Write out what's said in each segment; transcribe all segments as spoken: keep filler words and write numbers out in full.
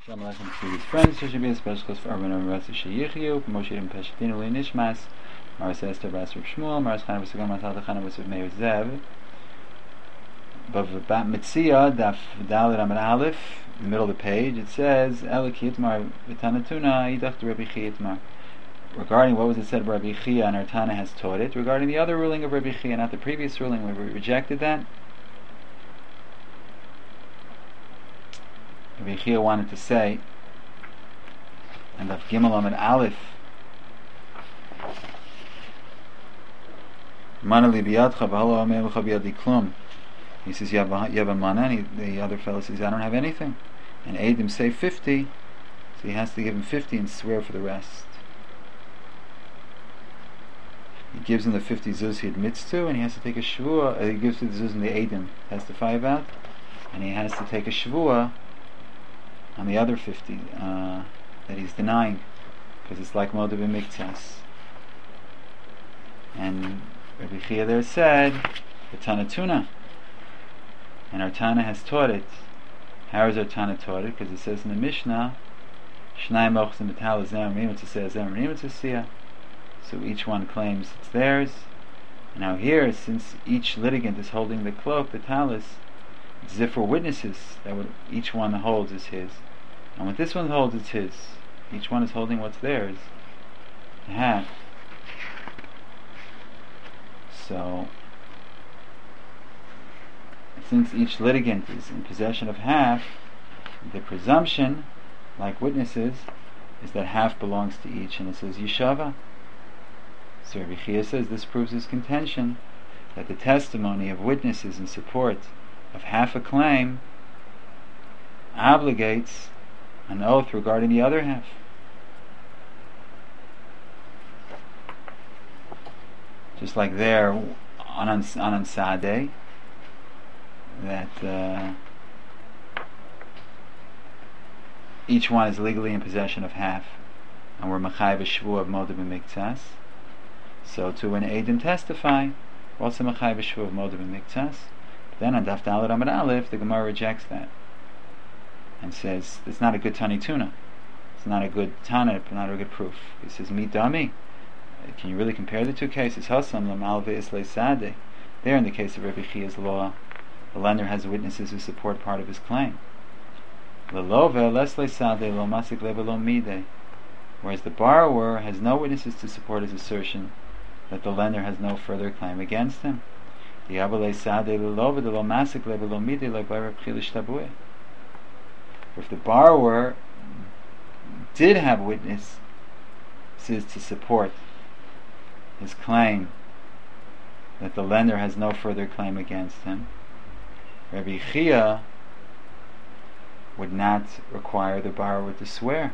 Shalom Aleichem to his friends. There should be a special class for Arban and Ratzi Sheyichyu, Moshe and Peshatinu Li Nishmas, Maras Esther Bas Reb Shmuel, Maras Chana V'Sagam Matal Chana V'Sagam Meir Zev. But Bat Mitzia, Daf Dalet Amid Aleph, in the middle of the page, it says, Eli Ki Yitmar V'Tanatuna Yidach to Rabbi Chi Yitmar. Regarding what was it said of Rabbi Chia, and our Tana has taught it. Regarding the other ruling of Rabbi Chia, not the previous ruling, we rejected that. Rabbi Chia wanted to say, and Daf Gimel Amid Aleph, Mana li biyadcha v'halo amei l'cha biyadi klum. He says, you have a, you have a mana, and he, the other fellow says, I don't have anything. And Eidim say fifty, so he has to give him fifty and swear for the rest. He gives him the fifty zuz he admits to, and he has to take a shvuah. Uh, he gives to the zuz and the Eidim testify about, and he has to take a shvuah on the other fifty uh, that he's denying, because it's like Moed b'miktsas. And Rabbi Chia there said, the Tanatuna, and our Tana has taught it. How is our Tana taught it? Because it says in the Mishnah, Shnai mochzim b'tal zem rimitz seh zem rimitz seh. So each one claims it's theirs. And now here, since each litigant is holding the cloak, the talis, it's as if we're witnesses that what each one holds is his. And what this one holds is his. Each one is holding what's theirs. Half. So, since each litigant is in possession of half, the presumption, like witnesses, is that half belongs to each, and it says Yeshava. So Rabbi Chia says this proves his contention that the testimony of witnesses in support of half a claim obligates an oath regarding the other half. Just like there on on Ansade, that uh, each one is legally in possession of half, and we're Machai V'Shvu of Moed b'miktsas. So to when Eidim testify, also Machai V'Shvu of Moed b'miktsas. But then on Daf Dalet Amid Aleph, the Gemara rejects that and says it's not a good Tani Tuna. It's not a good Tana, not a good proof. He says, Mi Dami. Can you really compare the two cases? Hasam Lamal Ve'Islei Sadeh. There, in the case of Rabbi Chia's law, the lender has witnesses who support part of his claim. L'lo ve'Islei Sadeh lo masik lebe lo mideh. Whereas the borrower has no witnesses to support his assertion that the lender has no further claim against him. If the borrower did have witnesses to support his claim that the lender has no further claim against him, Rabbi Chia would not require the borrower to swear.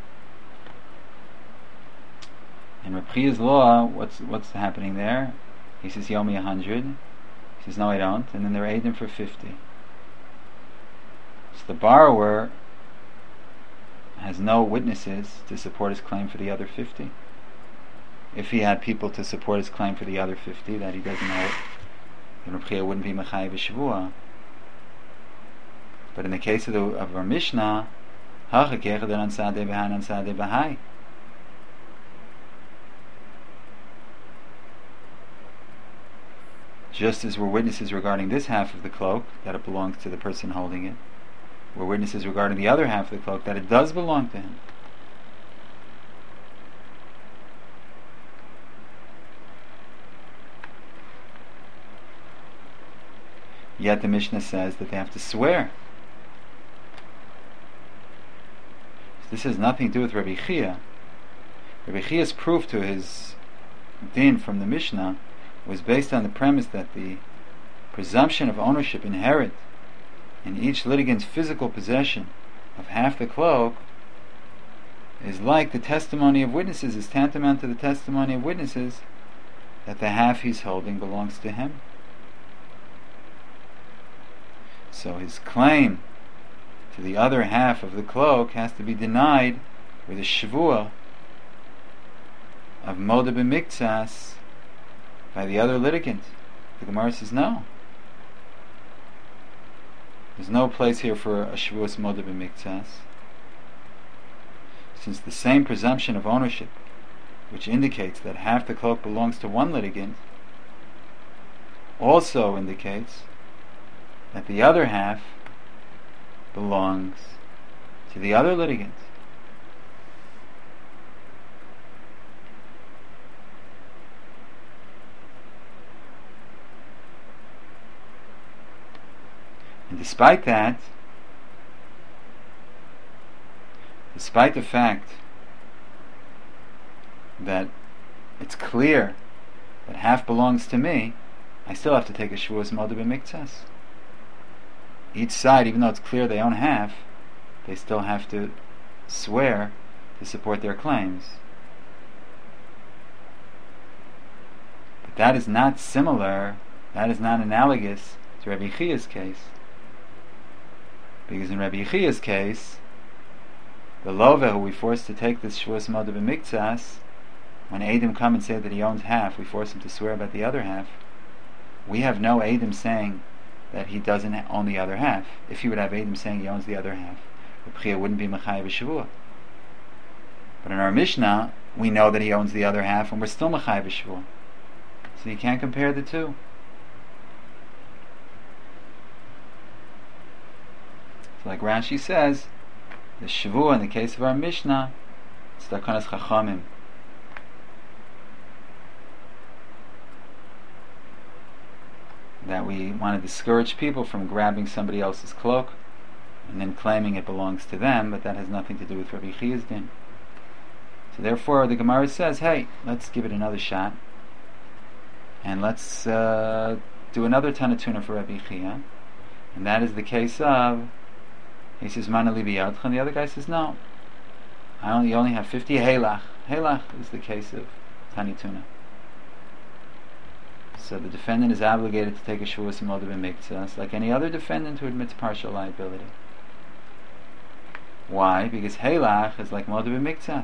In Rabbi Chia's law, what's what's happening there? He says, you owe me a hundred. He says, no, I don't. And then they're Eidim for fifty. So the borrower has no witnesses to support his claim for the other fifty. If he had people to support his claim for the other fifty that he doesn't know, then Rabbi Chia wouldn't be Machai V'Shvuah. But in the case of, the, of our Mishnah, Hachakech dan Sadeh B'han and Sadeh B'hai. Just as we're witnesses regarding this half of the cloak, that it belongs to the person holding it, we're witnesses regarding the other half of the cloak, that it does belong to him. Yet the Mishnah says that they have to swear. So this has nothing to do with Rabbi Chia. Rabbi Chia's proof to his din from the Mishnah was based on the premise that the presumption of ownership inherent in each litigant's physical possession of half the cloak is like the testimony of witnesses, is tantamount to the testimony of witnesses that the half he's holding belongs to him. So his claim to the other half of the cloak has to be denied with a shvuah of Moed b'miktsas by the other litigant. The Gemara says no. There's no place here for a Shavuos Moed b'miktsas. since the same presumption of ownership, which indicates that half the cloak belongs to one litigant, also indicates that the other half belongs to the other litigant. And despite that, despite the fact that it's clear that half belongs to me, I still have to take a Shavuos Moda B'Miktsas. Each side, even though it's clear they own half, they still have to swear to support their claims. But that is not similar, that is not analogous to Rabbi Chia's case. Because in Rabbi Chia's case, the Lova who we force to take this Shavuos Moda B'Miktsas, when Eidim come and say that he owns half, we force him to swear about the other half. We have no Eidim saying that he doesn't own the other half. If he would have Eidim saying he owns the other half, Rabbi Chia wouldn't be Mechayev Shavua. But in our Mishnah, we know that he owns the other half, and we're still Mechayev Shavua. So you can't compare the two. So like Rashi says, the Shavua in the case of our Mishnah, it's Takanas Chachamim. That we want to discourage people from grabbing somebody else's cloak and then claiming it belongs to them, but that has nothing to do with Rabbi Chia's din. So therefore the Gemara says, hey, let's give it another shot, and let's uh, do another Tanatuna for Rabbi Chia, and that is the case of, he says, Mana li biyadcha, and the other guy says, no, I only, only have fifty Heilach. Heilach is the case of Tanituna. So the defendant is obligated to take a Shavuos Moda B'Miktsas like any other defendant who admits partial liability. Why? Because Heilach is like Moda B'Miktsas.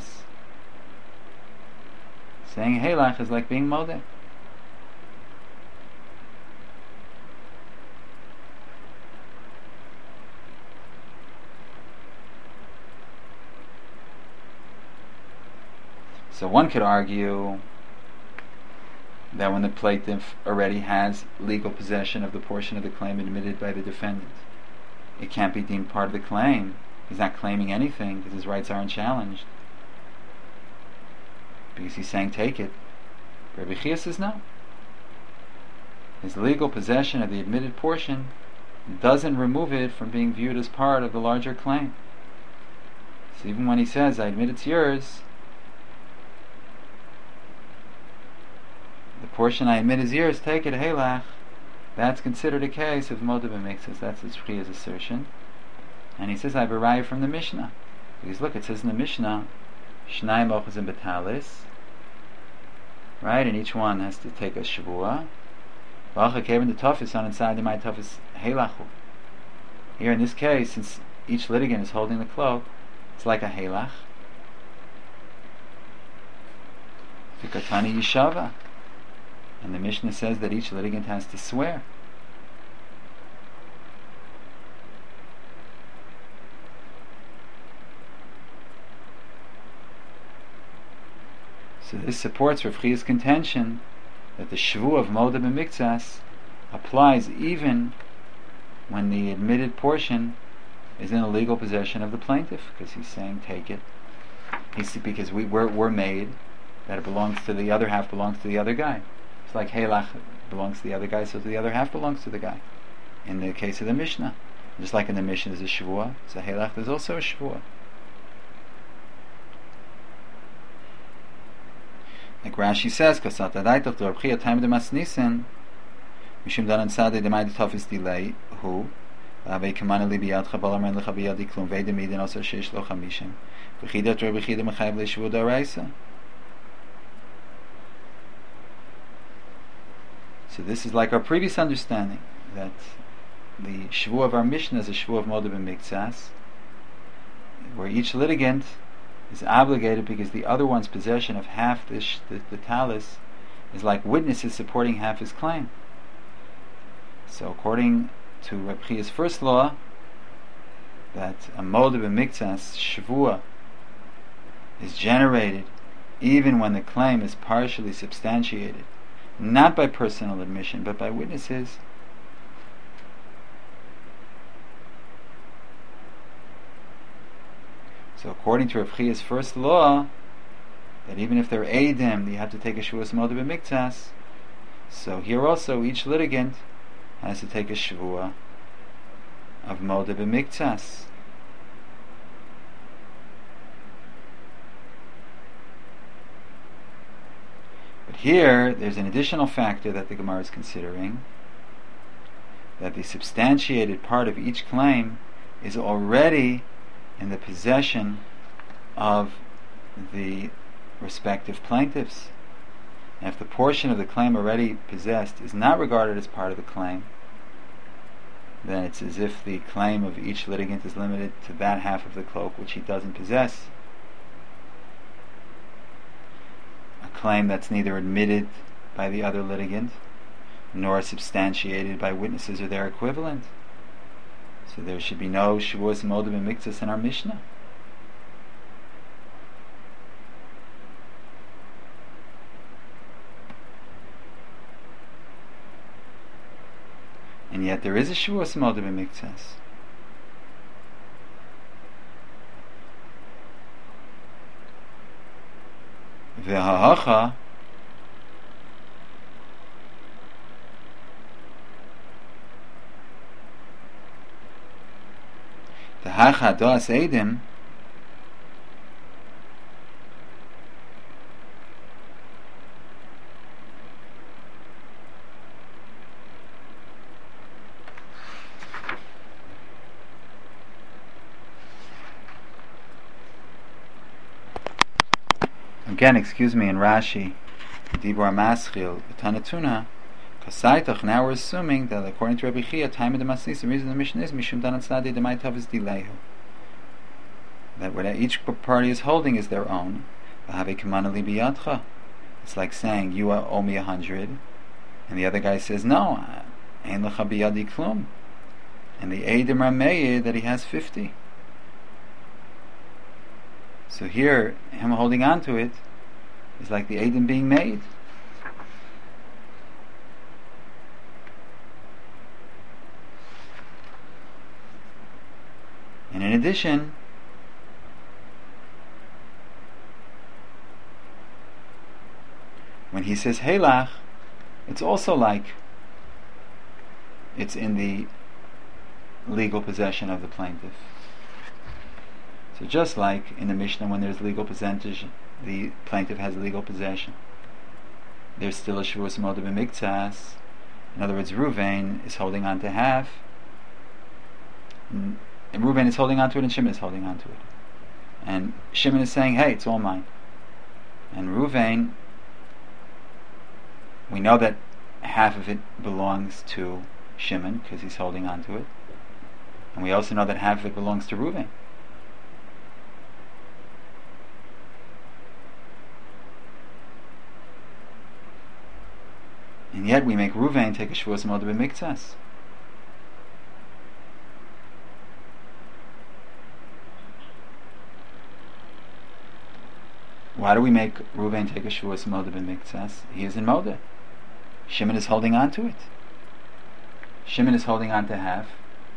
Saying Heilach is like being Moda. So one could argue that when the plaintiff already has legal possession of the portion of the claim admitted by the defendant, it can't be deemed part of the claim. He's not claiming anything because his rights aren't challenged. Because he's saying take it. Rabbi Chia says no. His legal possession of the admitted portion doesn't remove it from being viewed as part of the larger claim. So even when he says, I admit it's yours, the portion I admit is yours, take it, Heilach, that's considered a case of Moda B'Miktsas. That's his Chia's assertion. And he says, I have a raya from the Mishnah. Because look, it says in the Mishnah, Shnai Mochas and Betalis, right, and each one has to take a Shavua. V'acha Kevin the Tofis on inside the my Tofis Heilachu. Here in this case, since each litigant is holding the cloak, it's like a Heilach. Fikatani Yishava. And the Mishnah says that each litigant has to swear. So this supports Rav Chia's contention that the Shavu of Moda B'Miktsas applies even when the admitted portion is in the legal possession of the plaintiff, because he's saying take it. He's, because we, we're, we're made that it belongs to the other half, belongs to the other guy. It's like Heilach belongs to the other guy, so the other half belongs to the guy. In the case of the Mishnah, just like in the Mishnah there's a Shavua, so Heilach there's also a Shavua. Like Rashi says, Kasat Adaitach to Rav Chia time de Masnisen, Mishum Daran Sadeh de Maid Tofis delay, who Ave Kamana li biyadcha balaman lecha biyadi klum veide midin also sheish lo chamishim. V'chidat Rav Chia mechayev le'shavu d'oraisa. So this is like our previous understanding, that the Shavu of our Mishnah is a Shavu of Moda B'Miktsas, where each litigant is obligated because the other one's possession of half the, sh- the, the talis is like witnesses supporting half his claim. So according to Reb Chia's first law, that a Moda B'Miktsas Shavua is generated even when the claim is partially substantiated, not by personal admission but by witnesses, so according to Rav Chia's first law, that even if they're Eidim, you have to take a Shavuos Moda B'Miktsas, so here also each litigant has to take a Shavua of Moda B'Miktsas. But here, there's an additional factor that the Gemara is considering, that the substantiated part of each claim is already in the possession of the respective plaintiffs. And if the portion of the claim already possessed is not regarded as part of the claim, then it's as if the claim of each litigant is limited to that half of the cloak which he doesn't possess. A claim that's neither admitted by the other litigant nor substantiated by witnesses or their equivalent. So there should be no Shavuos Moda B'Miktsas in our Mishnah. And yet there is a Shavuos Moda B'Miktsas. V'ha'acha the hacha das eidim again, excuse me, in Rashi, Dibur Maschil, Tanatuna, Kasaitach, now we're assuming that according to Rabbi Chia, time of the Masnis, the reason the mission is Mishum Danatzadi Demaitav is Dilehu. That what each party is holding is their own. It's like saying, you owe me a hundred, and the other guy says, no, Ein Lecha Biyadi Klum. And the Eidim Rameyeh that he has fifty. So here, him holding on to it is like the Eidim being made. And in addition, when he says Heilach, it's also like it's in the legal possession of the plaintiff. So just like in the Mishnah, when there's legal possession, the plaintiff has legal possession, there's still a Shavuos Moda B'Miktsas. In other words, Ruvain is holding on to half, and Ruvain is holding on to it, and Shimon is holding on to it. And Shimon is saying, hey, it's all mine. And Ruvain, we know that half of it belongs to Shimon, because he's holding on to it. And we also know that half of it belongs to Ruvain. And yet we make Ruvain take a Shavuos Moda B'Miktsas. Why do we make Ruvain take a Shavuos Moda B'Miktsas? He is in Moda. Shimon is holding on to it. Shimon is holding on to half.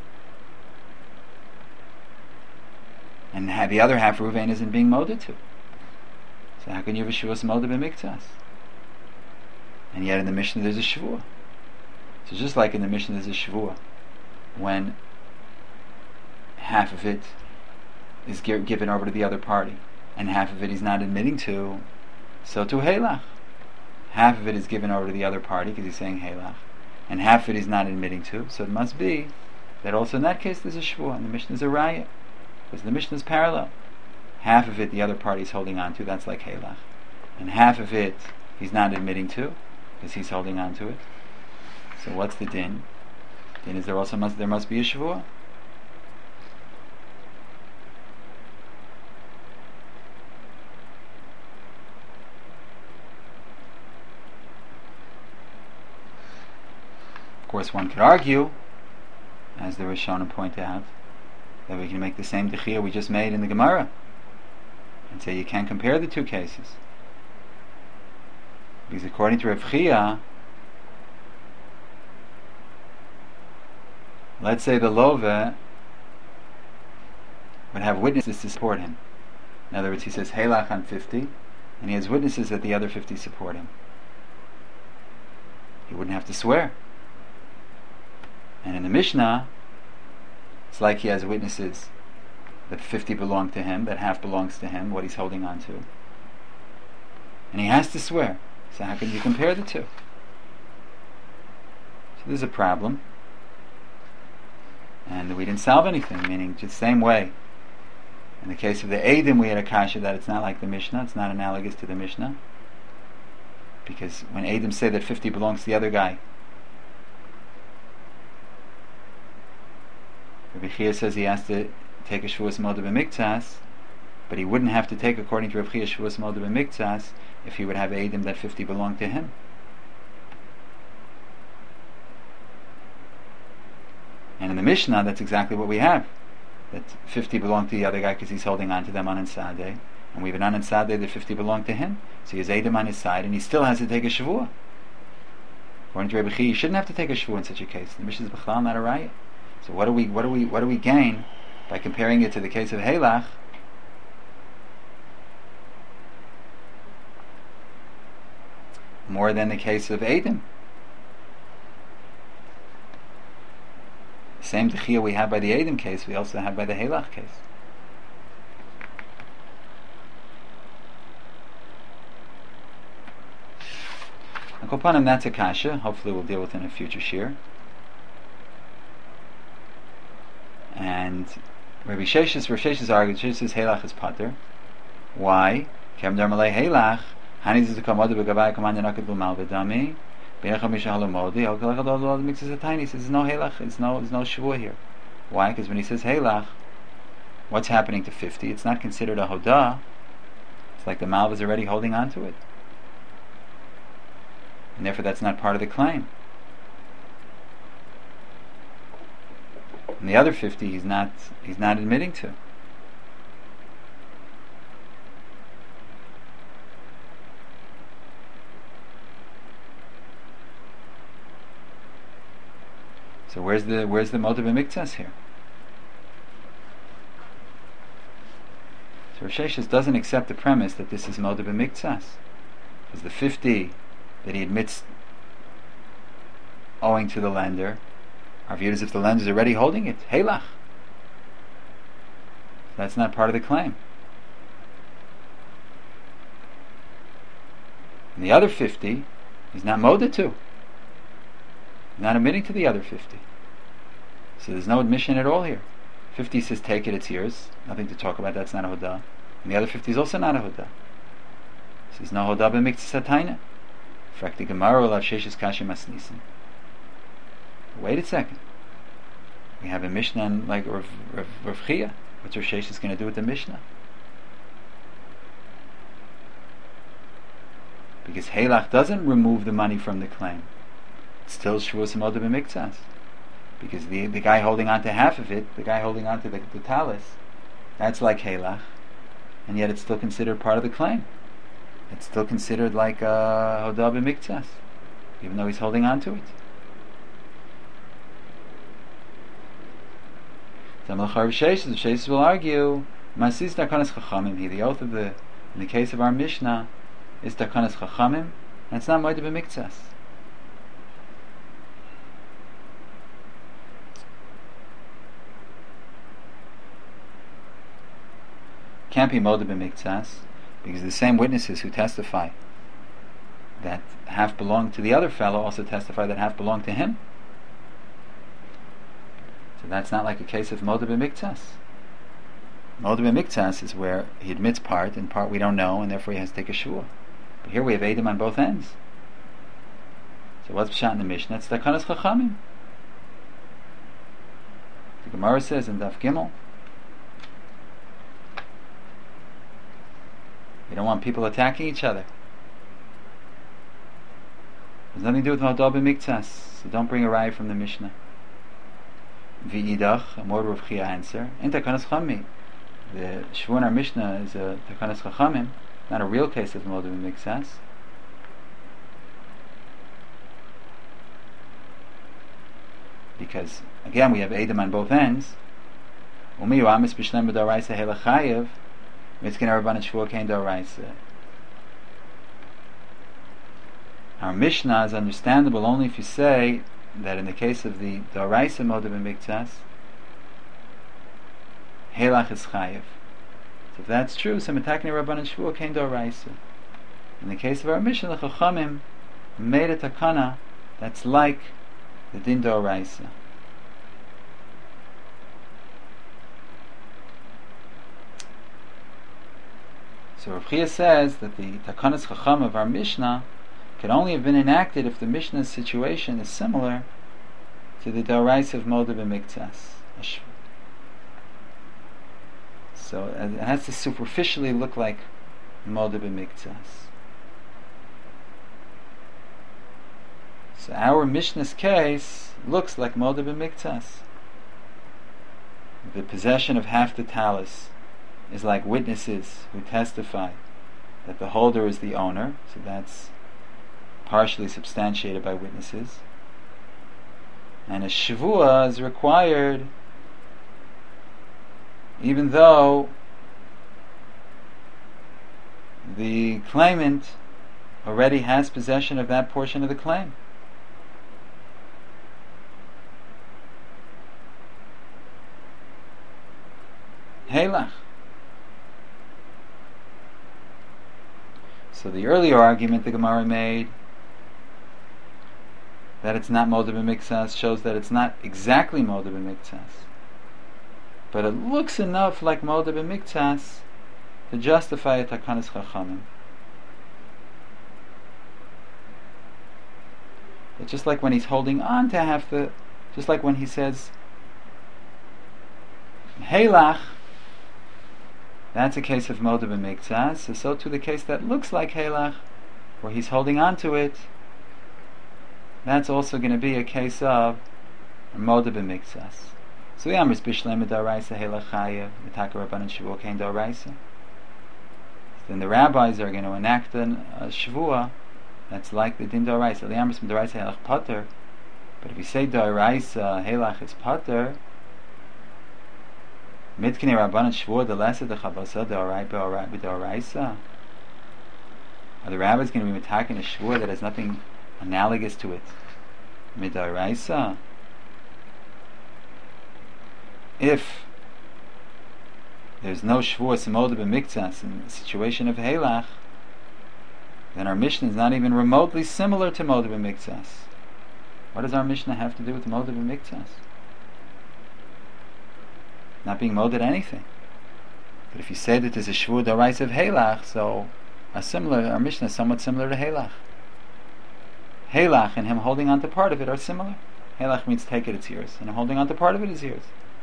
And the other half Ruvain isn't being Moda to. So how can you have a Shavuos Moda B'Miktsas? And yet in the Mishnah there's a Shavua. So just like in the Mishnah there's a Shavua, when half of it is gi- given over to the other party, and half of it he's not admitting to, so to Heilach. Half of it is given over to the other party because he's saying Heilach, and half of it he's not admitting to, so it must be that also in that case there's a Shavua, and the Mishnah is a Raya, because the Mishnah is parallel. Half of it the other party is holding on to, that's like Heilach, and half of it he's not admitting to, because he's holding on to it. So what's the din? Din is there also must there must be a Shavua. Of course, one could argue, as the Rishonim point out, that we can make the same dechia we just made in the Gemara. and say you can't compare the two cases. Because according to Rav Chia, let's say the Love would have witnesses to support him. In other words, he says Heilach on fifty, and he has witnesses that the other fifty support him. He wouldn't have to swear. And in the Mishnah, it's like he has witnesses that fifty belong to him, that half belongs to him, what he's holding on to. And he has to swear. So how can you compare the two? So there's a problem. And we didn't solve anything, meaning just the same way. In the case of the Eidim, we had a kasha that it's not like the Mishnah, it's not analogous to the Mishnah. Because when Eidim say that fifty belongs to the other guy, Rabbi Chia says he has to take a Shavuos Moed B'Miktsas, but he wouldn't have to take, according to Rabbi Chia, Shavuos Moed B'Miktsas if he would have Eidim that fifty belong to him. And in the Mishnah, that's exactly what we have. That fifty belong to the other guy because he's holding on to them on Ansadeh. And we have an Ansadeh that fifty belong to him. So he has Eidim on his side, and he still has to take a Shavuah. According to Rebbe Chi, you shouldn't have to take a Shavuah in such a case. The Mishnah is B'chlal, not a riot. So what do we, what do we, what do we gain by comparing it to the case of Heilach? More than the case of Eidim. The same Dechia we have by the Eidim case, we also have by the Heilach case. Akopanim, that's a kasha. Hopefully we'll deal with it in a future shir. And Rabbi Sheshes, Rabbi Sheshes argues, Sheshes says Heilach is pater. Why? Kem der malei Heilach, hani zizu kamodu b'gavai kamanda nakad b'mal v'dami, b'necham mishahalu modi, al kalachad al al mixes a tiny. He says there's no Heilach, there's no, there's no Shavuah here. Why? Because when he says Heilach, what's happening to fifty? It's not considered a Hodah. It's like the Malv is already holding on to it. And therefore that's not part of the claim. And the other fifty he's not he's not admitting to. So where's the where's the Moed B'Miktsas here? So Rav Sheshes doesn't accept the premise that this is Moed B'Miktsas, because the fifty that he admits owing to the lender are viewed as if the lender is already holding it. Heilach. That's not part of the claim. And the other fifty he's not Moed to. Not admitting to the other fifty. So there's no admission at all here. fifty says take it, it's yours. Nothing to talk about, that's not a Hodah. And the other fifty is also not a Hodah. It says no Hodah b'Miktsas hatayna. Frakti Gemara olav Sheshes kasha masnisin. Wait a second. We have a Mishnah on, like Rav, Rav, Rav Chia. What's Rav Sheshes going to do with the Mishnah? Because Heilach doesn't remove the money from the claim. It's still Shavuos Moed B'Miktsas. Because the the guy holding on to half of it, the guy holding on to the, the talis, that's like Heilach. And yet it's still considered part of the claim. It's still considered like a Hodah B'Miktsas, even though he's holding on to it. So Rav Sheshes will argue, Masis Takanas Chachamim. The oath of the, in the case of our Mishnah, is Takanas Chachamim, and it's not Moed B'Miktsas. Can't be Moed B'Miktsas, because the same witnesses who testify that half belong to the other fellow also testify that half belong to him. So that's not like a case of Moed B'Miktsas. Moed B'Miktsas is where he admits part, and part we don't know, and therefore he has to take a Shavuah. But here we have Eidim on both ends. So what's Pshat in the Mishnah? It's Takanas Chachamim. The Gemara says in Daf Gimel, you don't want people attacking each other. There's nothing to do with Hodah B'Miktsas, so don't bring a raya from the Mishnah. V'idach, a more Rav Chia answer, in Takanas Chachamim. the Shvu in our Mishnah is a Takanas Chachamim, not a real case of Moda B'Miktsas. Because, again, we have Edom on both ends. Umi Amis B'Shlem B'Doraisa Helachayev, Mitzkin Rabban and Shvu Kein Doraisa. Our Mishnah is understandable only if you say that in the case of the Doraisa Moda B'Miktsas, Helach is Chayev. So if that's true, so Metakni Rabban and Shvu Kein Doraisa. In the case of our Mishnah, the Chachamim made a takana that's like the Din Doraisa. So Rav Chia says that the Takanas Chacham of our Mishnah could only have been enacted if the Mishnah's situation is similar to the Doraisa of Moda B'Miktsas. So it has to superficially look like Moda B'Miktsas. So our Mishnah's case looks like Moda B'Miktsas. The possession of half the talus is like witnesses who testify that the holder is the owner, so that's partially substantiated by witnesses. And a shvuah is required even though the claimant already has possession of that portion of the claim. Helach. So the earlier argument the Gemara made that it's not Moda B'Miktsas shows that it's not exactly Moda B'Miktsas, but it looks enough like Moda B'Miktsas to justify a Takanas Chachamim. It's just like when he's holding on to half the, just like when he says Helach, that's a case of Moda B'Miktsas. So, so too the case that looks like Helach, where he's holding on to it, that's also going to be a case of Moda B'Miktsas. So the Amris Bishlem D'Oraisa Helachayev, the Taka Rabban and Shvuah Kein D'Oraisa. Then the rabbis are going to enact a Shvuah that's like the Din D'Oraisa. The Amris D'Oraisa Helach Pater. But if you say D'Oraisa Helach is Pater, Mitkini Rabban and Shvuah the lesser the Chavasa D'Oraisa. Are the rabbis going to be attacking a Shvuah that has nothing analogous to it? Midoraisa. If there's no Shvuah Moda B'Miktsas in the situation of Helach, then our Mishnah is not even remotely similar to Moda B'Miktsas. What does our Mishnah have to do with Moda B'Miktsas? Not being Moda anything. But if you say that there's a Shvuah D'Oraisa of Helach, so a similar, our Mishnah is somewhat similar to Helach. Helach and him holding on to part of it are similar. Helach means take it, it's yours, and him holding on to part of it is yours.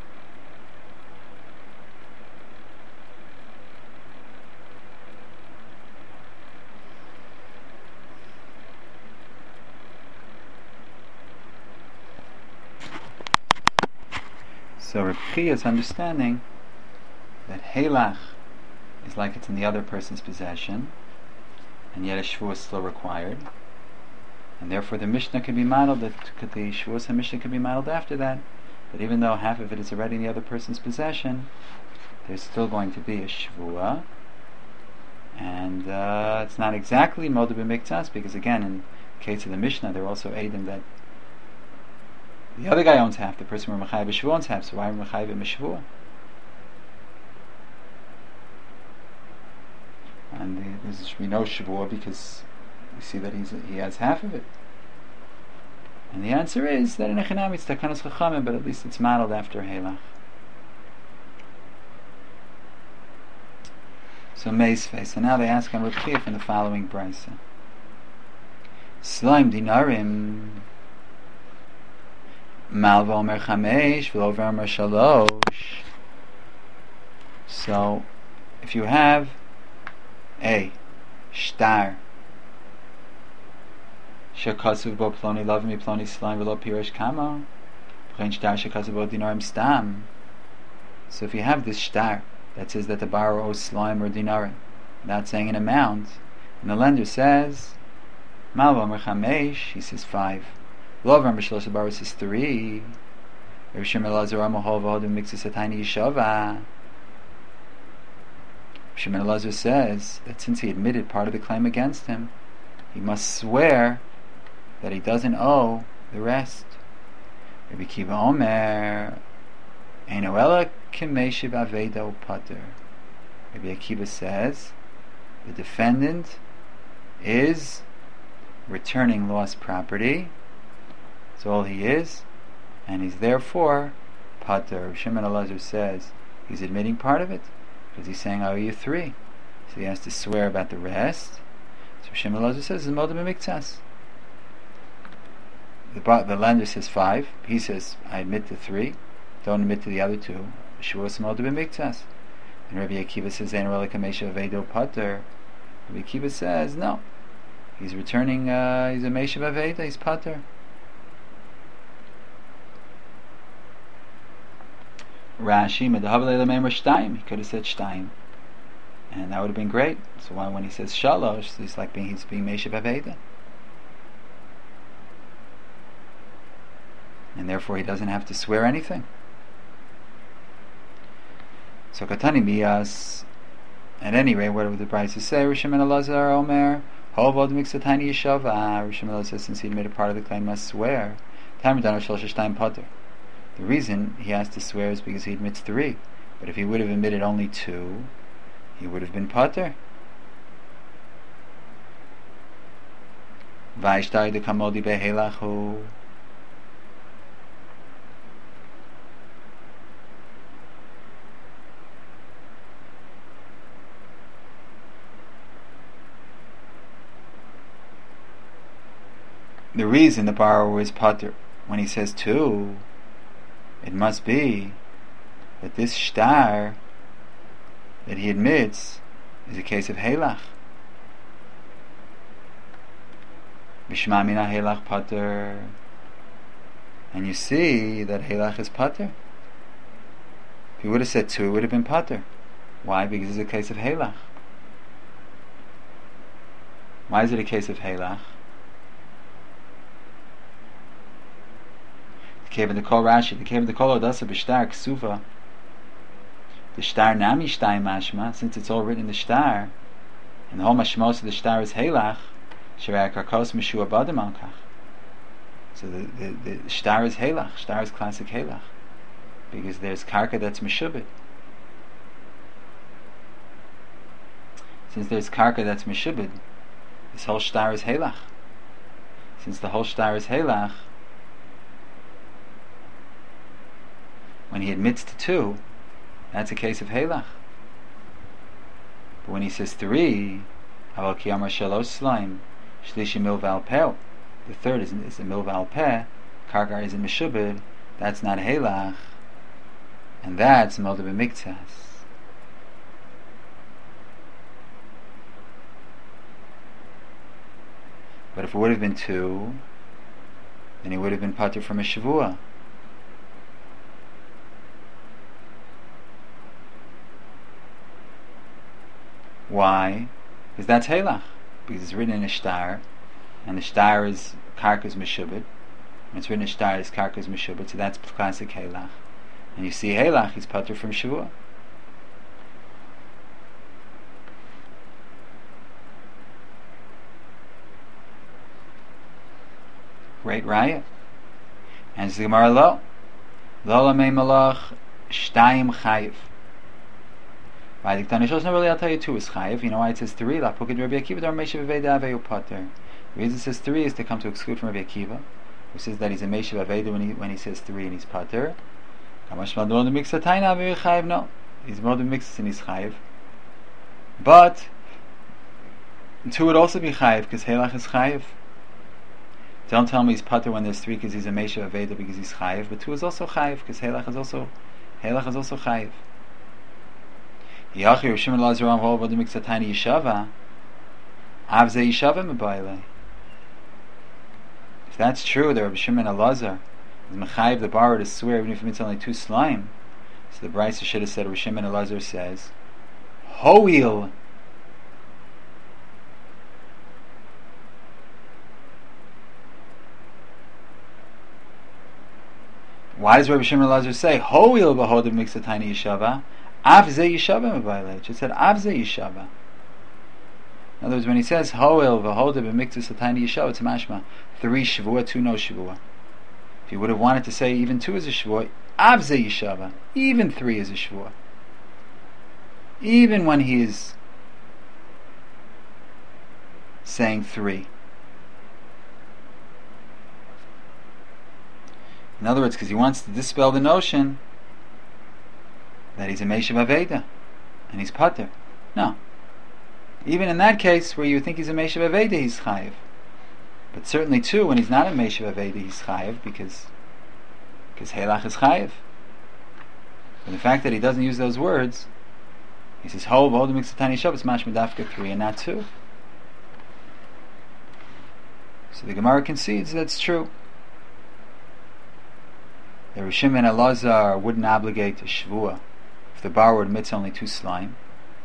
So Reb Chia's understanding that Helach is like it's in the other person's possession, and yet a Shvuah is still required. And therefore the Mishnah can be modeled, that the Shavuos HaMishnah can be modeled after that, that even though half of it is already in the other person's possession, there's still going to be a Shavuah, and uh, it's not exactly Moda B'Miktsas, because again, in the case of the Mishnah, there are also Eidim that the other guy owns half, the person who Mechayev B'Shavuah owns half, so why are Mechayev B'Shavuah? And the, this is, we know Shavuah because we see that he's, he has half of it. And the answer is that in Echinam it's Takanas Chachamim, but at least it's modeled after Helach. So Meisvei. So now they ask on Reb Chia from the following brisa. Slaim dinarim Malva Omer Chamesh V'lo Omer Shalosh. So if you have a shtar shekasuv bo ploni lavmi ploni slaim v'lo pirish kama, v'chein shtar shekasuv bo dinarim stam. So if you have this shtar that says that the borrower owes slime or dinarim, without saying an amount, and the lender says, Malva Merchamesh, he says five. Lovar Mishlosh, the borrower says three. Rabbi Shimon Elazar Amahol V'Hodim Mixus Atayni Yeshava. Shimon Elazar says that since he admitted part of the claim against him, he must swear that he doesn't owe the rest. Rabbi Kiva Omer Eino Ela Kimeshiv Aveda Upater. Rabbi Akiva says the defendant is returning lost property. That's all he is, and he's therefore pater. Shimon Elazar says he's admitting part of it because he's saying I owe you three, so he has to swear about the rest. So Shimon Elazar says it's moda b'miktsas. The, the lender says five. He says I admit to three. Don't admit to the other two. Shavuos moda b'miktsas. And Rabbi Akiva says ein rola kamesha avedo pater. Rabbi Akiva says no. He's returning. Uh, he's a meshav aveda. He's pater. Rashi medahavle lemeimar shtayim. He could have said shtayim, and that would have been great. So why, when he says shalosh, it's like being he's being meshav aveda, and therefore he doesn't have to swear anything. So katani miyas. At any rate, what would the Brisa say? Rishon ben Elazar Omer Hovod Miksatani Yeshava. Rishon ben Elazar says since he admitted part of the claim, must swear. Tamer Dano Shel Shtayim Pater. The reason he has to swear is because he admits three. But if he would have admitted only two, he would have been pater. Vaishtai de kamodi behelachu. The reason the borrower is pater when he says two, it must be that this shtar that he admits is a case of helach. Bishma mina helach pater. And you see that helach is pater. If he would have said two, it would have been pater. Why? Because it's a case of helach. Why is it a case of helach? The cave of the kol Rashi, the cave of the kol odasa b'shtar ksuva. The shtar nami shtayim mashma, since it's all written in the shtar, and the whole mashmos of the shtar is helach. Shirei karkos mishua badam alkach. So the, the the shtar is helach. Shtar is classic helach because there's karka that's mishubit. Since there's karka that's mishubit, this whole shtar is helach. Since the whole shtar is helach, when he admits to two, that's a case of helach. But when he says three, aval ki amar shalosh slime, shlishi milval peh, the third is, is a milval peh, kargar is a meshubed, that's not helach, and that's moda b'miktsas. But if it would have been two, then he would have been pater from a shavua. Why? Because that's helach. Because it's written in a shtar, and the shtar is karkas meshubit. When it's written in a shtar, it's karkas meshubit, so that's classic helach. And you see helach, he's pater from shavua. Great raya. And it's the Gemara lo. Lo lamei malach shtayim chayiv. Right, the Tana doesn't really. I'll tell you two is chayiv. You know why it says three? La pukid Rabbi Akiva dar meishav aveda aveyu pater. The reason it says three is to come to exclude from Rabbi Akiva, who says that he's a meishav aveda when he when he says three and he's pater. Kamash madon the mixer taina aveyu chayiv. No, he's more than mixes and he's chayiv. But two would also be chayiv because helach is chayiv. Don't tell me he's pater when there's three because he's a meishav aveda because he's chayiv. But two is also chayiv because helach is also helach is also chayiv. Yachi Rishon ben Elazar Amahol V'Hodim Miksatani Yeshava. Avze Yeshava mebayle. If that's true, the Rabbi Shimon Elazar is mechayiv the borrower to swear even if it's only two slime. So the Brisa should have said, Rav Shimon Elazar says, Hoil. Why does Rabbi Shimon Elazar say, Hoil b'hodav miksa tiny yeshava? Av ze yeshava mevaylech. It said, Av ze yeshava. In other words, when he says, Hoil b'hodav miksa tiny yeshava, it's mashma. Three shavua, two no shavua. If he would have wanted to say even two is a shavua, Av ze yeshava. Even three is a shavua. Even when he is saying three. In other words, because he wants to dispel the notion that he's a Meshav Aveda and he's Pater. No. Even in that case where you think he's a Meshav Aveda, he's Chayiv. But certainly too, when he's not a Meshav Aveda, he's Chayiv because because Heilach is Chayiv. And the fact that he doesn't use those words, he says, Ho, V'hodu Miksatani Shav, it's Mashma Dafka three and not two. So the Gemara concedes that's true. The Rav Shimon Elazar wouldn't obligate a shvua if the borrower admits only two slime,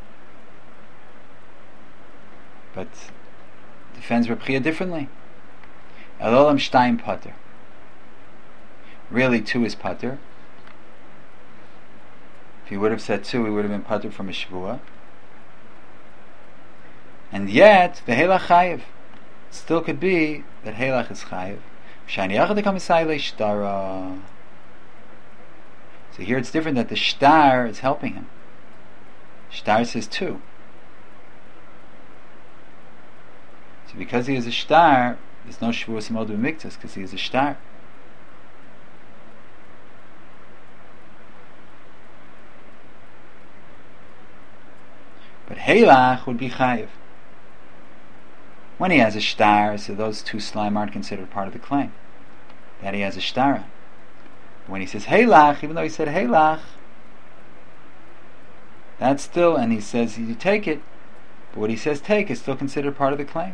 but defends Reb Chia differently. Elolam shtayim pater. Really, two is pater. If he would have said two, he would have been pater from a shvua. And yet, the Heilach chayiv. Still could be that Heilach is chayiv. Shani yachad dekamisai leishtara. So here it's different that the shtar is helping him. Shtar says two. So because he is a shtar, there's no shvuas modu miktas because he is a shtar. But Heilach would be chayiv. When he has a shtar, so those two slime aren't considered part of the claim that he has a shtar. When he says Heilach, even though he said Heilach, that's still, and he says you take it, but what he says take is still considered part of the claim.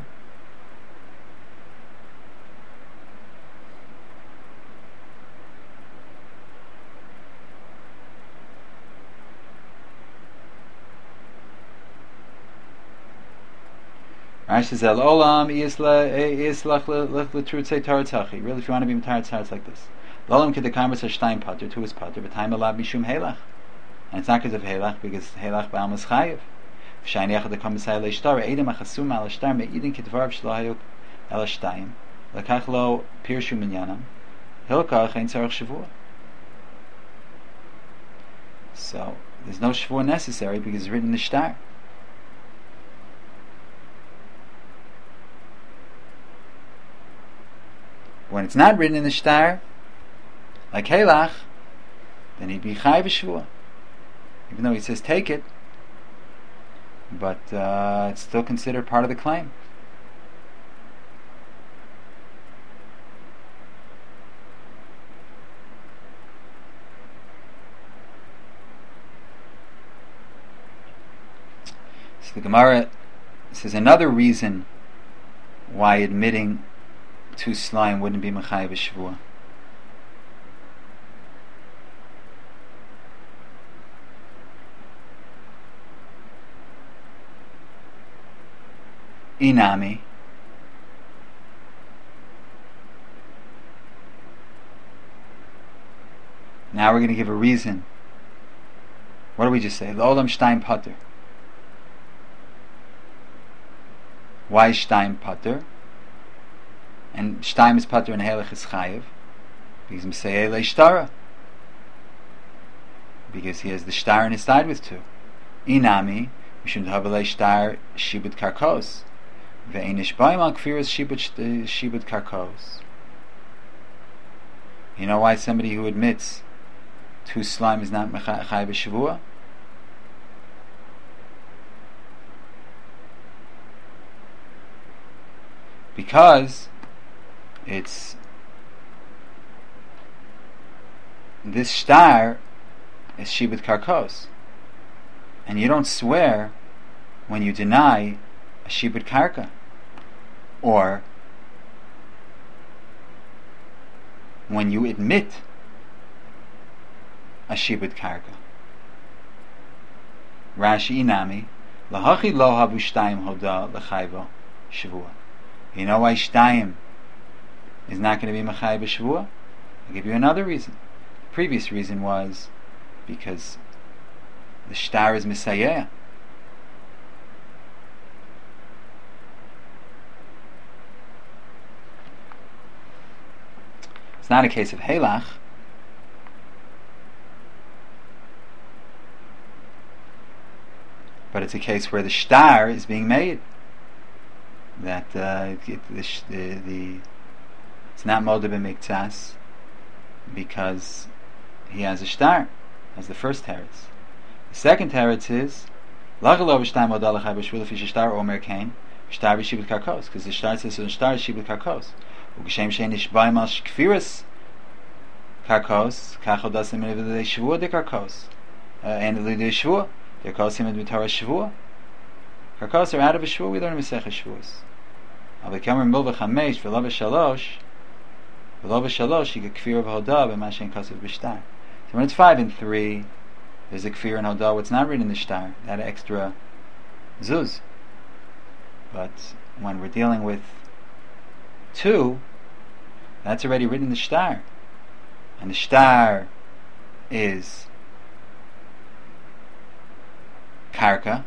Rashi says El Olam Islach Letrutze Taratzachi. Really, if you want to be Mataratz, it's like this. Lolam kedekamas hashtayim pater, two is pater, but time alab mishum heilach, and it's not because of heilach, because heilach ba'alma is chayiv. V'shayni yachad dekamas hayel leishtar, edem achasum al ashtar me'idin kedvar v'shlo el hashtayim, lekach lo pirshu minyanam, hilkach ein tzarech shavua. So there's no shavua necessary because it's written in the shtar. When it's not written in the shtar, like Heilach, then he'd be Chai v'Shvua. Even though he says take it, but uh, it's still considered part of the claim. So the Gemara says another reason why admitting two slime wouldn't be Mechai v'Shvua. Inami. Now we're going to give a reason. What do we just say? L'olam shtayim pater. Why shtayim pater? And shtayim is pater and heilach is chayiv. Because Messiah leishtara. Because he has the shtar in his side with two. Inami. Mishum d'hav shtar shibud karkos. Ve'inish b'ayim al kfiras shibud karkos. You know why somebody who admits two slime is not Mechai b'Shavua? Because it's this shtar is shibud karkos, and you don't swear when you deny a shibud karka, or when you admit a shibud karka. Rashi inami lahachi lo havu shtayim hoda lechayva shavua. You know why shtayim is not going to be mechayv shavua? I'll give you another reason. The previous reason was because the shtar is misayeh. It's not a case of halach, but it's a case where the shtar is being made. That uh, it, the, the, the it's not modeh b'miktsas because he has a shtar as the first teretz. The second teretz is lachalo b'shtar modeh l'chai b'shvul if shtar omer kain shtar b'shibut karkos because the shtar says the shtar is shibut karkos. U'geshem shein nishbayim al shkfiras karkos kachol dasim l'videi shvua de karkos and l'videi shvua de karkosim et mitara shvua. Karkos are out of a shvua. We learn in Masechah Shvuos. Al v'kamer mil v'chamesh v'lo v'shalosh v'lo v'shalosh you get kfir of hodah b'ma shein kasav b'shtar. So when it's five and three, there's a kfir and hodah. What's not written in the shtar, that extra zuz. But when we're dealing with two, that's already written in the shtar, and the shtar is karka,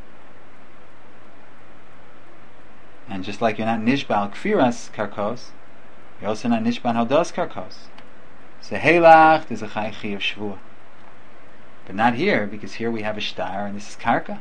and just like you're not nishbal kfiras karkos, you're also not nishbal hodas karkos. So heilach there's a chaychi of shvua, but not here because here we have a shtar and this is karka.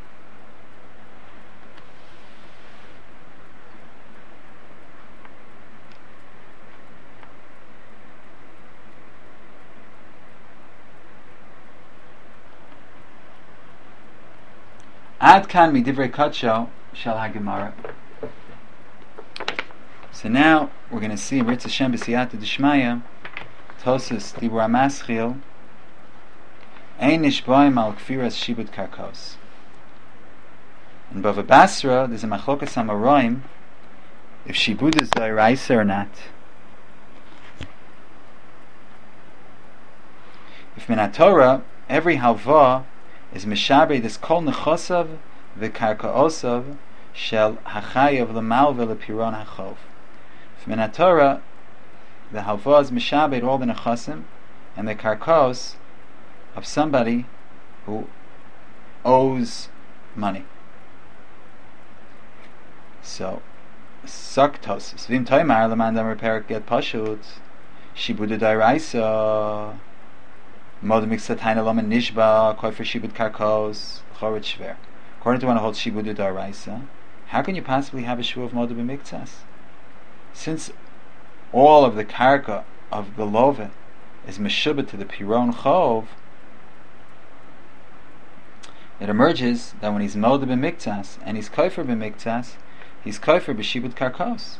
Ad kan midivrei katsho shel hagemara. So now we're going to see Ritz Hashem b'siyata d'shmaya Tosus Dibur HaMaschil Ein nishboim al kfiras shibud karkos. In Bava Basra there's a machlokas amaroim if shibud is d'oraisa or not. If min haTorah every halva is mishabei this kol nechosav v'karkaosav shel hachayav l'mal v'lepiron hachov. If min haTorah the halva is mishabei all the nechosim and the karkos of somebody who owes money. So saktos svim toimar lemandam repair get pashut shibudu dairaisa. According to one who holds Shibudu Daraisa, how can you possibly have a Shvu of Modeh B'Miktsas? Since all of the karka of the Love is Meshubah to the Piron Chov, it emerges that when he's Modeh B'Miktsas and he's Kofer B'Miktsas, he's Kofer B'Shibud Karkos.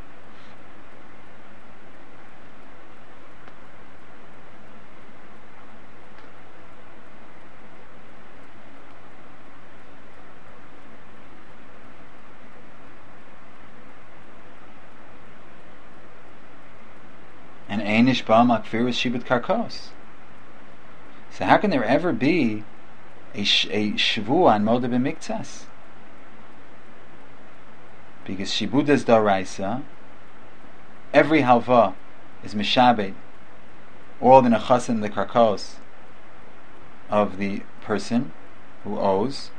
And Einish Ba'am Akfirus Shibud Karkos. So how can there ever be a, sh- a Shvu on Modeh B'Miktsas? Because Shibud is Daraisa, every halva is Mishabed, all the Nechasim and the Karkos of the person who owes.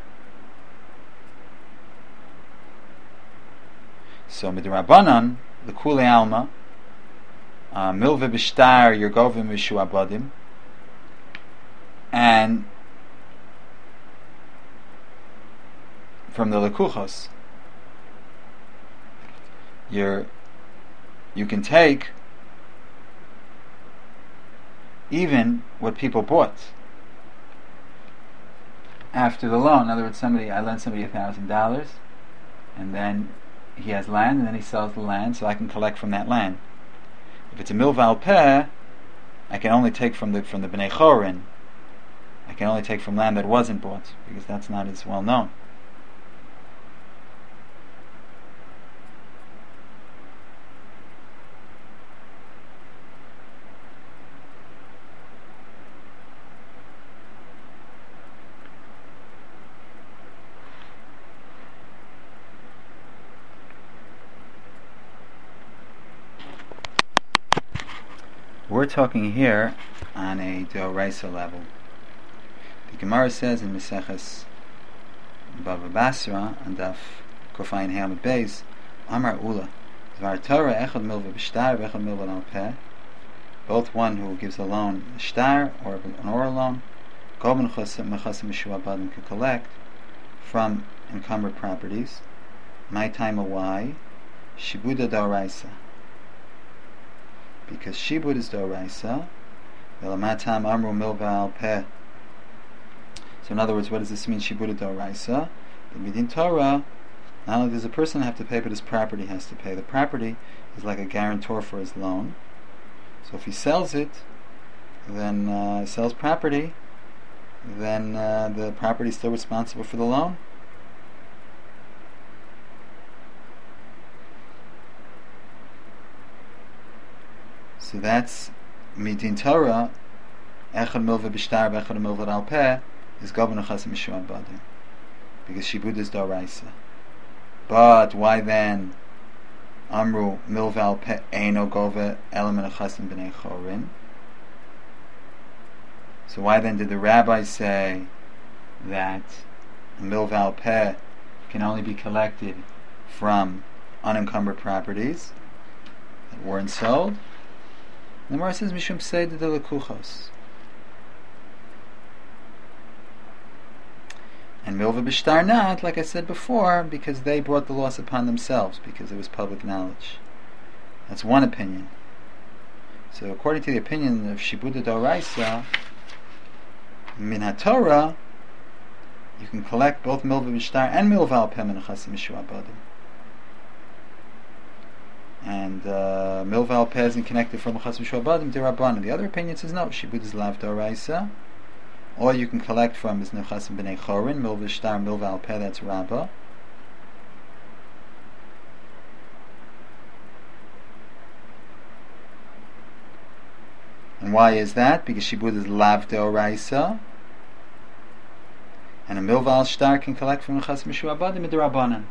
So Midrabanan, the Kule Alma, Milve b'shtar yergovim v'shu abadim, and from the lekuchos, you you can take even what people bought after the loan. In other words, somebody I lent somebody a thousand dollars, and then he has land, and then he sells the land, so I can collect from that land. If it's a milval peh, I can only take from the from the bnei chorin. I can only take from land that wasn't bought because that's not as well known. We're talking here on a D'Oraisa level. The Gemara says in Meseches Bava Basra and Daf Kofayin Hamid Beis, Amar Ula, Dvar Torah Echad Milva B'Shtar V'Echad Milva Al Peh, both one who gives a loan, a shtar or an oral loan, Goben Chasim Mechasim Meshua Badim can collect from encumbered properties. My time a why? Shibuda D'Oraisa. Because Shibud is D'Oraisa, Velamatam Amru Milva Al Peh. So in other words, what does this mean, Shibuda D'Oraisa? The Midin Torah, not only does a person have to pay, but his property has to pay. The property is like a guarantor for his loan. So if he sells it, then uh, sells property, then uh, the property is still responsible for the loan. So that's Midin Torah, Echad Milva B'Shtar V'Echad Milva Al Peh, is Goben Chasim Meshua Badim, because Shibud is D'Oraisa. But why then Amru Milva Al Peh Eino Gove Element Chasim B'nei Chorin? So why then did the rabbis say that Milva Al Peh can only be collected from unencumbered properties that weren't sold? The Gemara says Mishum Seder de Lekuchos. And Milva B'Shtar not, like I said before, because they brought the loss upon themselves, because it was public knowledge. That's one opinion. So according to the opinion of Shibuda D'Oraisa, Min HaTorah, you can collect both Milva B'Shtar and Milva Al Peh Min Chasim Meshua Badim. And uh, Milva Al Peh isn't connected from Chasim Meshua Badim to Rabbanan. The other opinion says no, Shibud is Lav D'Oraisa. All you can collect from is Nechasim B'nei Chorin, Milva Shtar, Milva Al Peh, that's Rabbah. And why is that? Because Shibud is Lav D'Oraisa, and a Milva Al Shtar can collect from Nechasim Meshua Badim D'Rabbanan.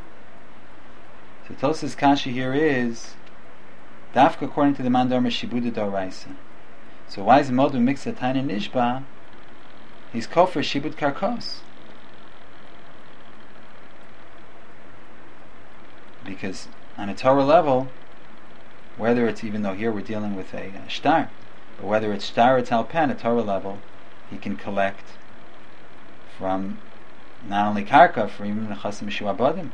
So Tosas Kashi here is Dafka according to the Mandar Shibud D'Oraisa. So why is Modu Miksa Tanya Nishba? He's called for Shibud Karkos. Because on a Torah level, whether it's, even though here we're dealing with a, a shtar, but whether it's shtar or it's al peh, on a Torah level, he can collect from not only karka, from even Nechasim Meshua Badim.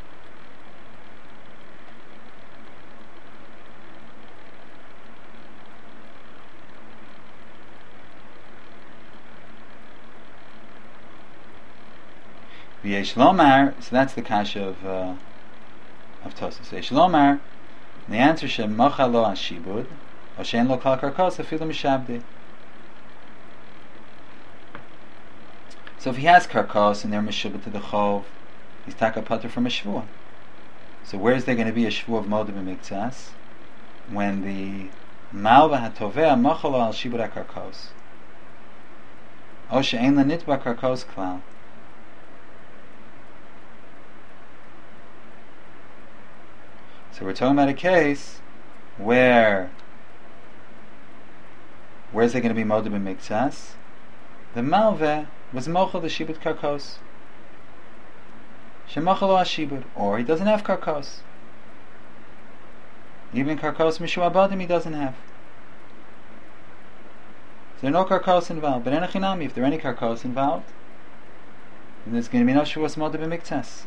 V'yesh lomar, so that's the kasha of uh, of Tosas. V'yesh lomar, the answer shem mocha lo ashibud, o shein lo kal karkos afilu mishabdi. So if he has karkos and they're mishubah to the chov, he's taka pater from a shvuah. So where's there going to be a shvuah of modim b'miktzas when the malva hatovea mocha lo al shibud ha-karkos, o shein lo nitba karkos klal? So we're talking about a case where where's there going to be modim b'miktzas? The malveh was mochel the shibud karkos, shemochel lo ashibud, or he doesn't have karkos. Even karkos meshua badim he doesn't have. So there are no karkos involved. But enachinami, if there are any karkos involved, then there's going to be no shuas modim b'miktzas.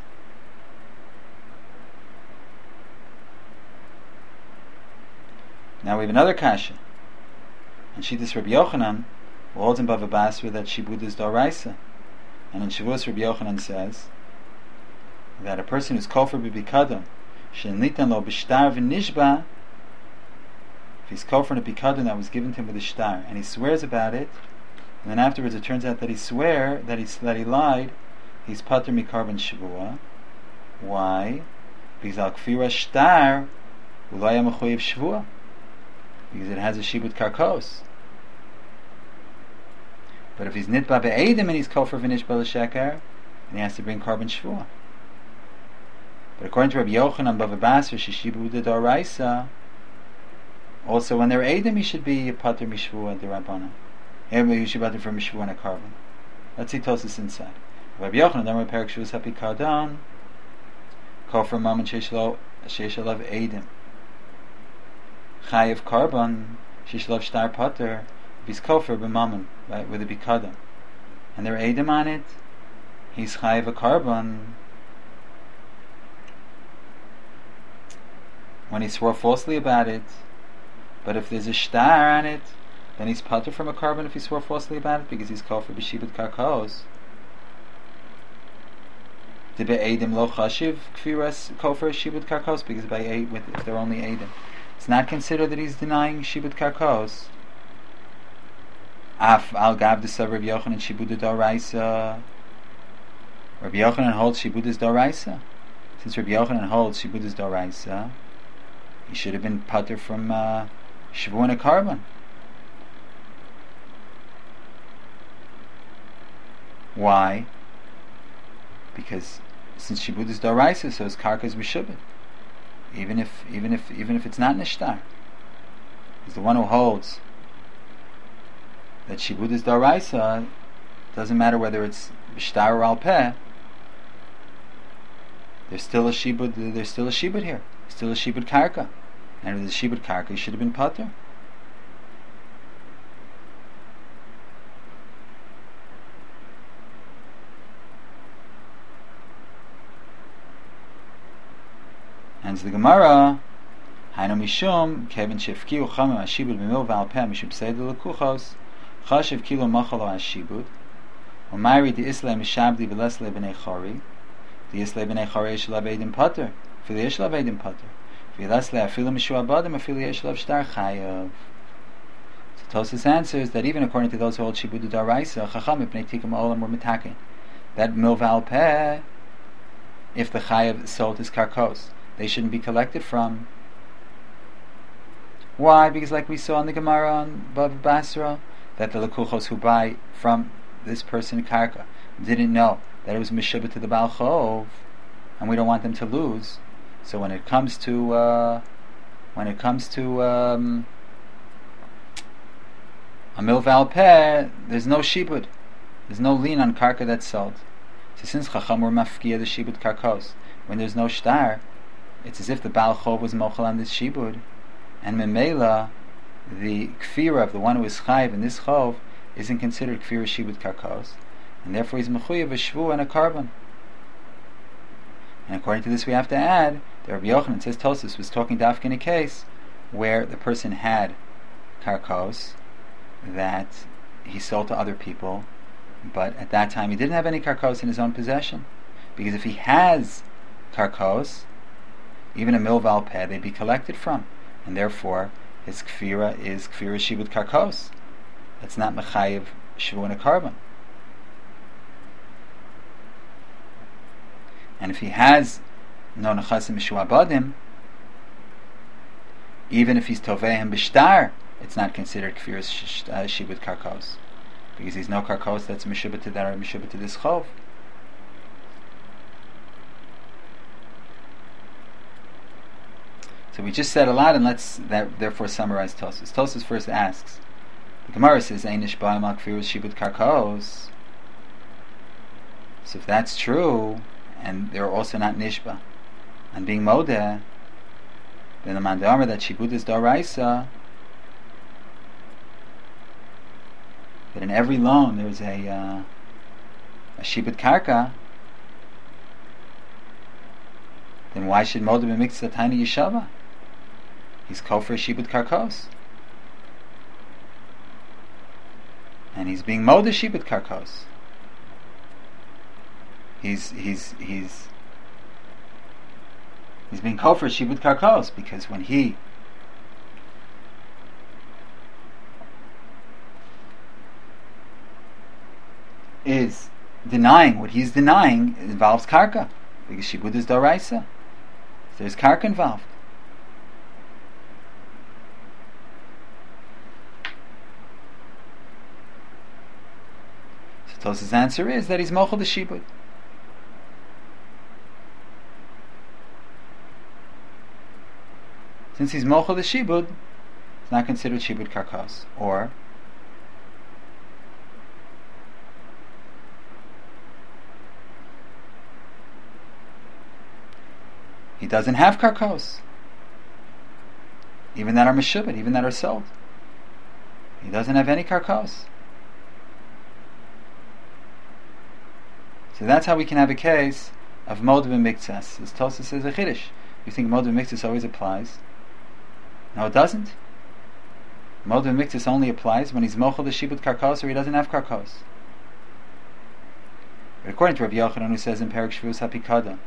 Now we have another kasha. And Shittas Rabbi Yochanan, who holds in Bava Basra that Shibud is D'Oraisa. And in Shavuos Rabbi Yochanan says that a person who's called for bibikadon, shenitan lo b'shtar v'nishba, if he's called for a bikadon that was given to him with a shtar, and he swears about it, and then afterwards it turns out that he swear that he that he lied, he's pater mikarban shavua. Why? Because al kfira shtar ulaya mechoyev shavua. Because it has a shibud karkos. But if he's nitba be'edim and he's kofar v'nishba l'sheker, then he has to bring carbon shvua. But according to Rabbi Yochanan Bava Basra, shibud d'Oraisa, also when they're Eidim, he should be pater mishvua derabbanan. Everybody should be pater from mishvua and a carbon. Let's see Tosis inside. Rabbi Yochanan, then Rabbi Perik Shuvas Hapi Kardan, Kofar Mammon Sheishalav Eidim. Chayiv Carbon, Sheishalav Shtar Pater, he's Kofar B'Mammon, right, with a Bikadam. And they're Eidim on it, he's Chayiv a Carbon. When he swore falsely about it, but if there's a Shtar on it, then he's Pater from a carbon if he swore falsely about it, because he's Kofar B'Shibud Karkos. Dibe Eidim lo chashiv kfiras kofar shibud karkos, because by eight, with if they're only Eidim, it's not considered that he's denying shibud karkos. Af al gav the sub Rabbi Yochanan shibud d'oraisa. Rabbi Yochanan holds shibud is d'oraisa. Since Rabbi Yochanan holds shibud is d'oraisa, he should have been pater from uh, shvu and a carbon. Why? Because since shibud is d'oraisa, so his karka is mishubed, even if even if even if it's not nishtar. He's the one who holds that shibud is d'oraisa. Doesn't matter whether it's b'shtar or al peh. There's still a shibud. There's still a shibud here. Still a shibud karka, and with the shibud karka, he should have been pater. And the Gemara, Hainu Mishum, Kevin Shefkiu Chamim Ashibud B'mil V'alpeh Mishum Seidel Lekuchos, Chashiv Kilo Machalo Ashibud, Umayri the Islam Mishabdi V'lesle B'nei Chori, the Islam B'nei Chori Yeshelav Eidim Pater, Fili Yeshelav Eidim Pater, V'lesle Afilu Mishu Abadim, Afili Yeshelav Shtar Chayav. So Tosis answers that even according to those who hold Shibud D'Oraisa, Chacham B'nei Tikkun Olam were mitaken that Mil V'alpeh, if the Chayav sold his karkos, they shouldn't be collected from. Why? Because like we saw in the Gemara on Bava Basra, that the Lekuchos who buy from this person karka didn't know that it was mishubah to the Baal Chov, and we don't want them to lose. So when it comes to uh, when it comes to um, a milval peh, there's no shibud, there's no lien on karka that's sold. So since Chacham were mafkiya the shibud karkos, when there's no shtar, it's as if the Baal Chov was mochel on this shibud, and memela, the kfira of the one who is chayv in this chov isn't considered kfira shibud karkos, and therefore he's mechuyev a shvu and a carbon. And according to this, we have to add that Rabbi Yochanan says Tosus was talking dafka in a case where the person had karkos that he sold to other people, but at that time he didn't have any karkos in his own possession, because if he has karkos, even a milval peh, they'd be collected from, and therefore his kfira is kfira shibud karkos. That's not mechayiv shvu and a carbon. And if he has no nechasim mishu abadim, even if he's tovehem b'shtar, it's not considered kfira shibud karkos, because he's no karkos that's mishubah to that or mishubah to this chov. So we just said a lot, and let's that, therefore summarize Tosus. Tosus first asks, the Gemara says, "Einish ba'amal kfirus shibud karkos." So if that's true, and they're also not nishba, and being modeh, then the mandamar that shibud is d'oraisa, that in every loan there's a uh, a shibud karka, then why should modeh be mixed with tiny yeshava? He's kofar shibud karkos, and he's being modeh shibud karkos. He's he's he's he's being kofar shibud karkos, because when he is denying what he's denying, it involves karka, because shibud is d'oraisa. There's karka involved. So Tos's answer is that he's mochel the shibud. Since he's mochel the shibud, It's not considered shibud karkos. Or he doesn't have karkos, even that are meshubed, even that are sold. He doesn't have any karkos. So that's how we can have a case of moed b'miktsas. As Tosfos says a chiddush. You think moed b'miktsas always applies? No, it doesn't. Moed b'miktsas only applies when he's mochel the shibud karkos or he doesn't have karkos. But according to Rav Yochanan, who says in Perek Shvuos HaPikada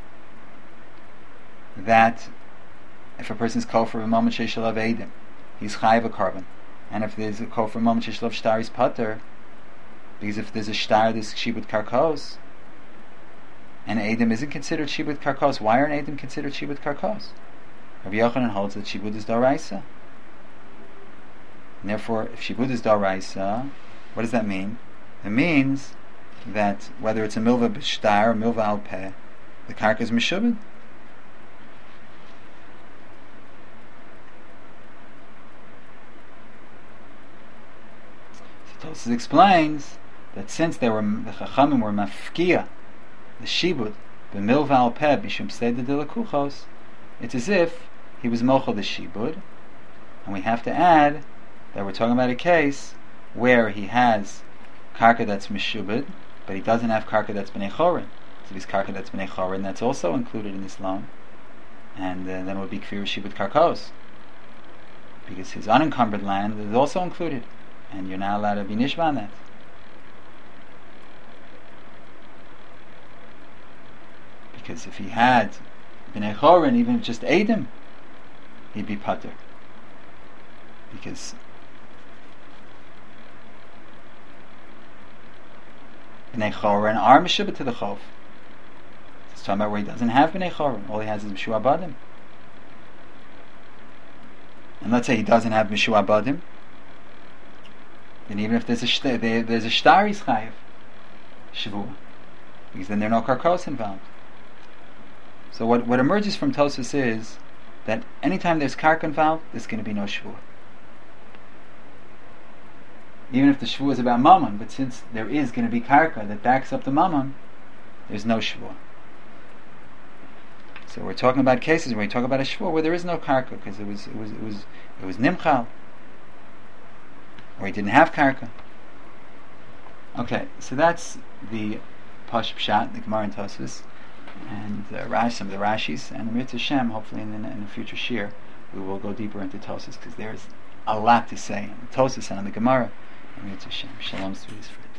that if a person's kol for a moment sheishalav eidim, he's chayiv a carbon, and if there's a kol for a moment sheishalav shtar, he's pater, because if there's a shtar, there's shibud karkos, and eidim isn't considered shibud karkos. Why aren't eidim considered shibud karkos? Rav Yochanan holds that shibud is daraisa. And therefore, if shibud is daraisa, what does that mean? It means that whether it's a milva b'shtar or milva al peh, the karka is meshubed. So Tosfos explains that since they were the chachamim were mafkia the shibud b'milva al peh b'shum seder de lekuchos, it's as if he was mochel the shibud, and we have to add that we're talking about a case where he has karka that's meshubed, but he doesn't have karka that's b'nei chorin. So if he's karka that's b'nei chorin, that's also included in this loan, and uh, then it would be kfir shibud karkos, because his unencumbered land is also included, and you're not allowed to be nishba on that. Because if he had b'nei chorin, even just eidim, he'd be pater. Because b'nei chorin are meshubed to the chov. It's talking about where he doesn't have b'nei chorin. All he has is meshua badim. And let's say he doesn't have meshua badim, then even if there's a shtar, there, there's a shtar, he's chayiv shavua, because then there are no karkos involved. So what what emerges from Tosfos is that anytime there's karka involved, there's going to be no shvua. Even if the shvua is about mammon, but since there is going to be karka that backs up the mammon, there's no shvua. So we're talking about cases where we talk about a shvua where there is no karka because it was it was it was it was nimchal, or he didn't have karka. Okay, so that's the Pash Pshat, the Gemara and Tosfos, and uh, Rash, some of the Rashis, and the Mitzvah Shem. Hopefully, in the, in the future shir, we will go deeper into Tosfos because there's a lot to say on the Tosfos and on the Gemara. And Mitzvah Shem. Shalom to his friends.